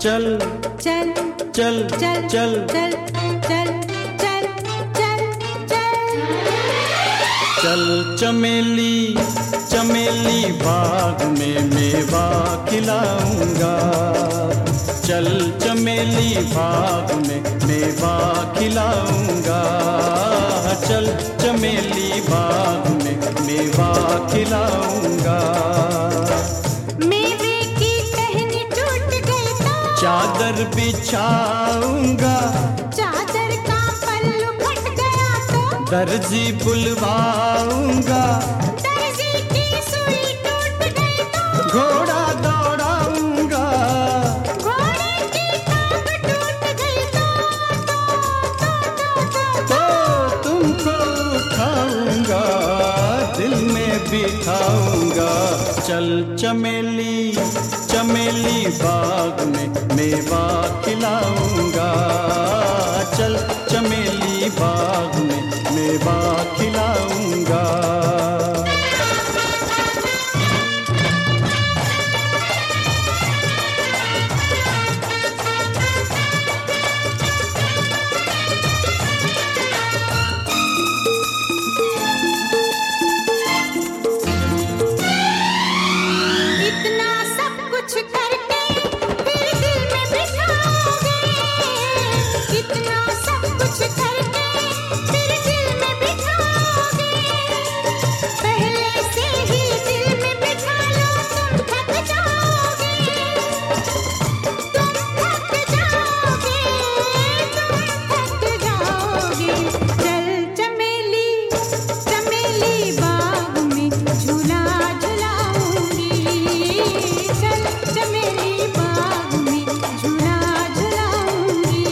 चल चल चल चल चल चल चल चल चल चल चल चमेली चमेली बाग में मेवा खिलाऊंगा। चल चमेली बाग में मेवा खिलाऊंगा। चल चमेली बाग में मेवा खिलाऊंगा। मेवे की टहनी टूट गई तो चादर बिछाऊंगा। चादर का पल्लू फट गया तो दर्जी बुलवाऊंगा। दर्जी की सुई टूट गई तो घोड़ा दौड़ाऊंगा। घोड़े की टांग टूट गई तो तुमको उठाऊंगा, दिल में बिठाऊंगा। चल चमेली चमेली बाग में मेवा खिलाऊंगा। चल चमेली बाग में मेवा खिलाऊंगा। इतना सब कुछ करके फिर दिल में बिठाओगे। इतना सब कुछ करके फिर दिल में बिठाओगे। पहले से ही दिल में बिठा लो, तुम थक जाओगे। तुम थक जाओगे, तुम थक जाओगे। चल चमेली चमेली बाग में झूला झुलाऊंगी। चल चमेली बाग में झूला झुलाऊंगी।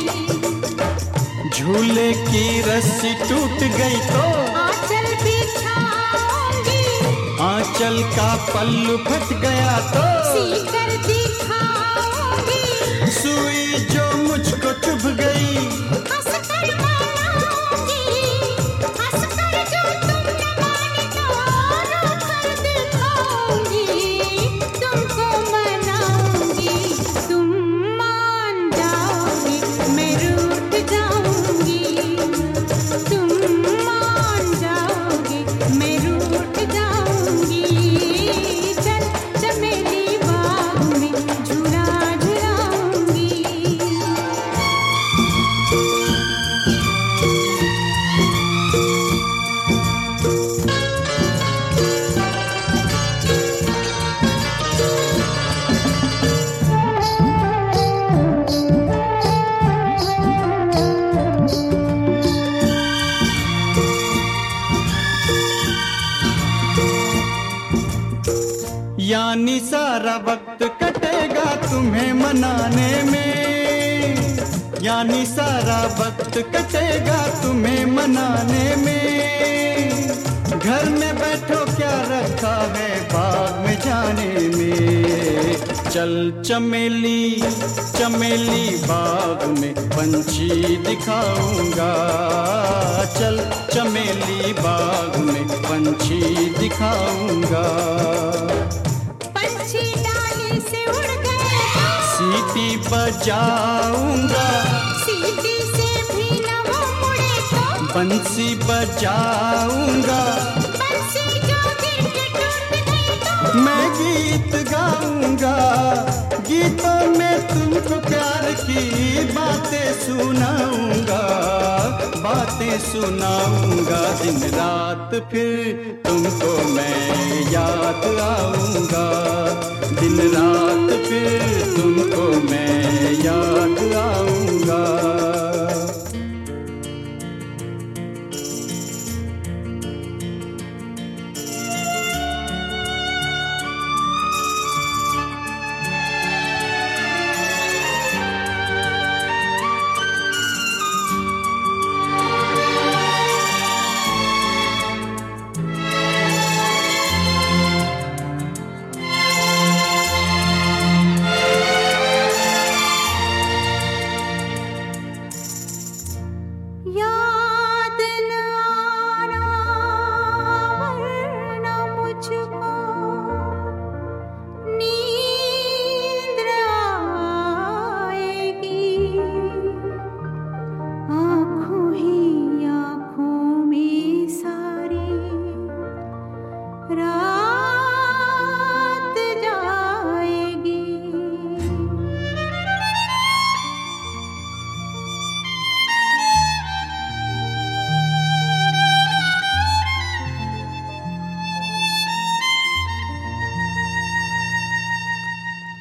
झूले की रस्सी टूट गई तो आंचल बिछाऊंगी। आंचल का पल्लू फट गया तो सीकर दिखाऊंगी। सुई जो मुझको चुभ गई हंसकर मनाऊंगी। हंसकर जो तुम न माने तो रोकर दिखाऊंगी। तुमको मनाऊंगी, तुम मान जाओगे, मैं रूठ जाऊंगी। तुम मान जाओगे, मैं रूठ जाऊंगी। चल चमेली बाग में झूला झुलाऊंगी। यानी सारा वक्त कटेगा तुम्हें मनाने में। यानी सारा वक्त कटेगा तुम्हें मनाने में। घर में बैठो क्या रखा है बाग में जाने में। चल चमेली चमेली बाग में पंछी दिखाऊंगा। चल चमेली बाग में पंछी दिखाऊंगा। पंछी डाली से उड़ गए तो सीटी बजाऊंगा। सीटी से भी न वो मुड़े तो बंसी बजाऊंगा। बंसी जो गिर के टूट गई तो मैं गीत गाऊंगा। गीतों में तुमको प्यार की बातें सुनाऊंगा। बातें सुनाऊंगा दिन रात फिर तुमको मैं याद आऊंगा। दिन रात फिर तुमको मैं याद आऊंगा।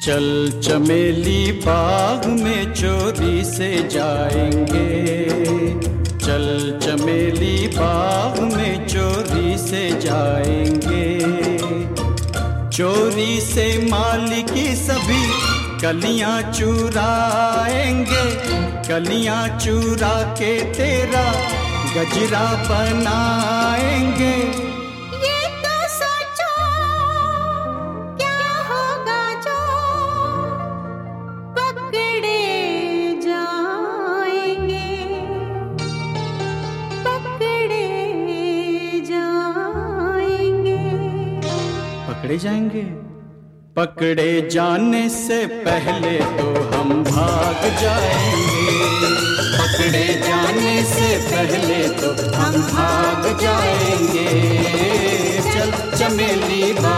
चल चमेली बाग में चोरी से जाएंगे, चल चमेली बाग में चोरी से जाएंगे। चोरी से माली की सभी कलियां चुराएंगे, कलियां चुरा के तेरा गजरा बनाएंगे। ये तो सोचो क्या होगा जो पकड़े जाएंगे, पकड़े जाएंगे। पकड़े जाएंगे? पकड़े जाने से पहले तो हम भाग जाएंगे, पकड़े जाने से पहले तो हम भाग जाएंगे। चल चमेली